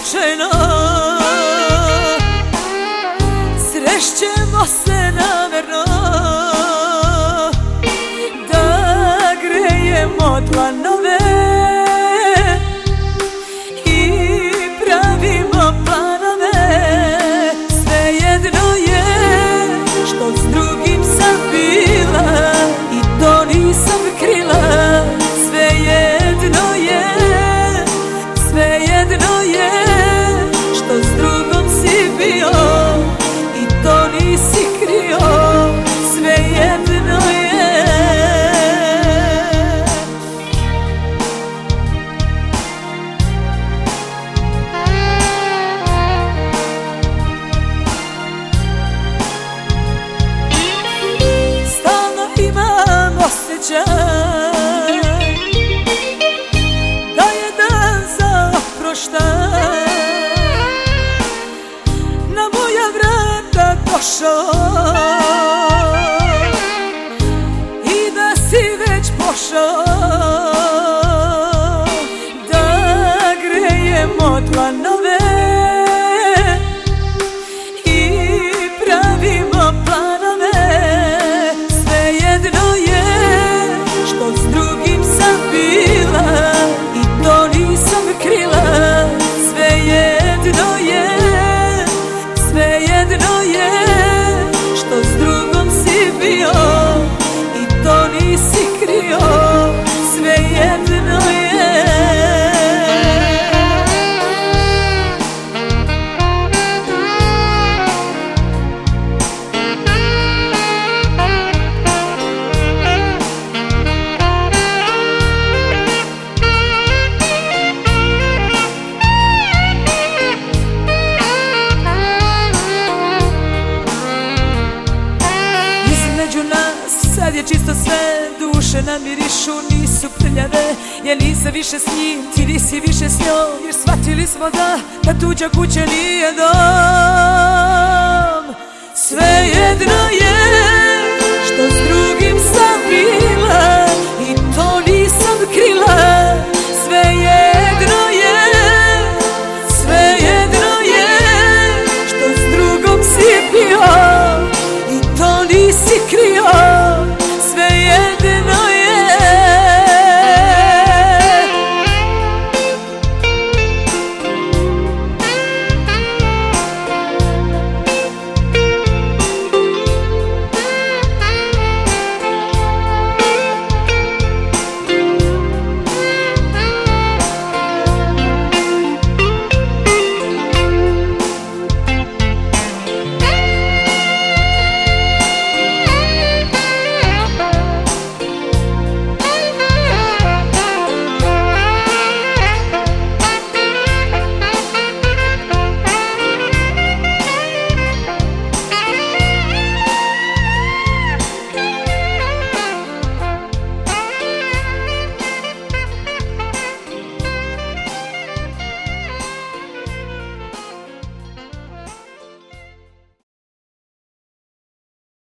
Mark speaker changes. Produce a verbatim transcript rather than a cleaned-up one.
Speaker 1: slučajno, srešćemo se namerno, da grejemo dlanove i pravimo planove. Svejedno je što s drugim sam bila i to nisam krila. Svejedno je, svejedno je što s drugom si bio i to nisi krio. Svejedno je. Stalno imam osjećaj da je dan za oproštaj na moja vrata došao i da si već pošao, da grejemo dlanove i pravimo planove. Svejedno je što s drugim sam bila i to nisam krila. Svejedno je, svejedno je što s drugom si bio i to nisi krio. Svejedno je. Između nas sad je čisto sve, duše nam mirišu, nisu prljave. Ja nisam više s njim, ti nisi više s njom, jer shvatili smo da, da tuđa kuća nije dom. Svejedno je